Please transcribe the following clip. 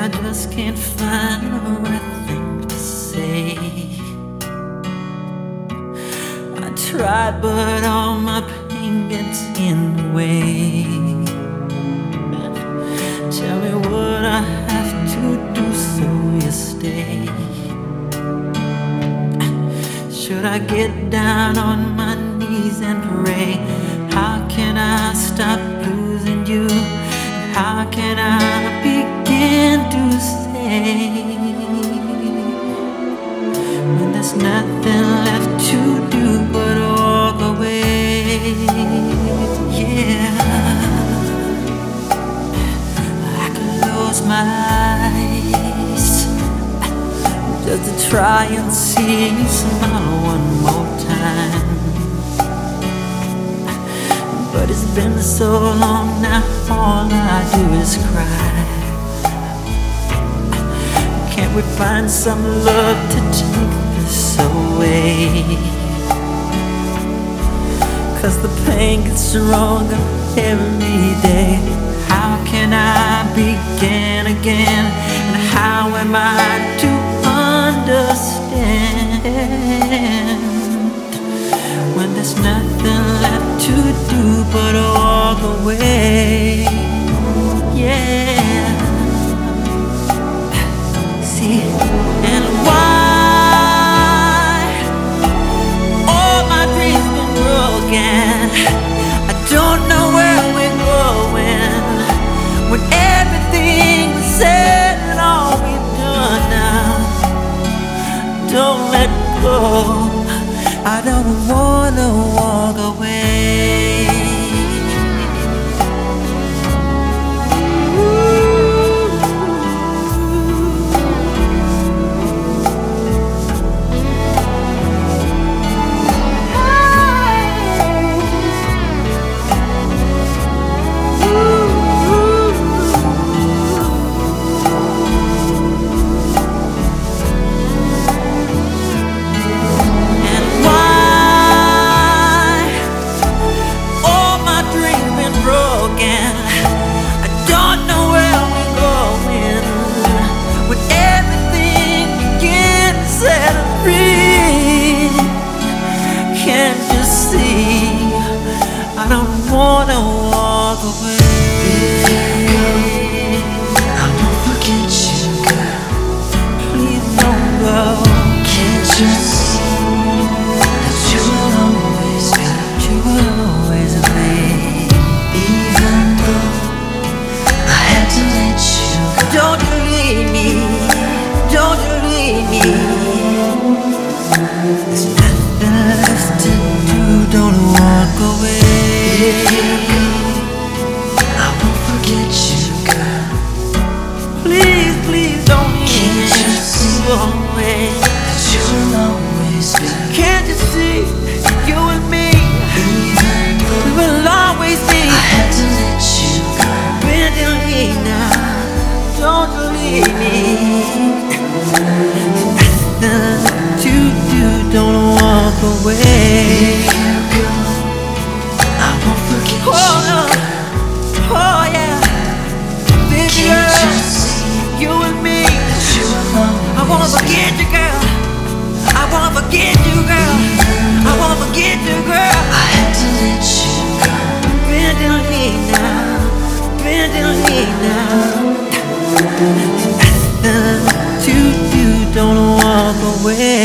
I just can't find the right thing to say. I tried, but all my pain gets in the way. Tell me what I have to do so you stay. Should I get down on my knees and pray? How can I stop losing you? How can I begin to say when there's nothing left to do but walk away? Yeah, I could close my eyes just to try and see you smile one more time. But it's been so long now, all I do is cry. Can't we find some love to take this away? 'Cause the pain gets stronger every day. How can I begin again? And how am I to understand when there's nothing left to do but walk away? Yeah. See, and why all my dreams been broken? I don't know where we're going when everything was said and all we've done now. Don't let go, I don't wanna walk away. I don't wanna walk away. I won't forget you, girl. Please don't go. Can't you see that you will always be? You will always be. Even though I had to let you go. Don't you leave me. Don't you leave me. There's nothing left to do. Don't walk away. I won't forget you, girl. Please, please don't leave me. Can't you see Go away. that you will always be? Can't you see you and me? Even We though will always be. I had to let you go. Bentley now, don't you leave me. Nothing to do, don't walk away. I won't forget Oh no, you, girl. oh yeah, baby Can't you girl, see you and me. that you will always I wanna forget you, girl. I wanna forget you, girl. I wanna forget you, girl. I had to let you go. Bentley now, Bentley now. Nothing to do, don't walk away.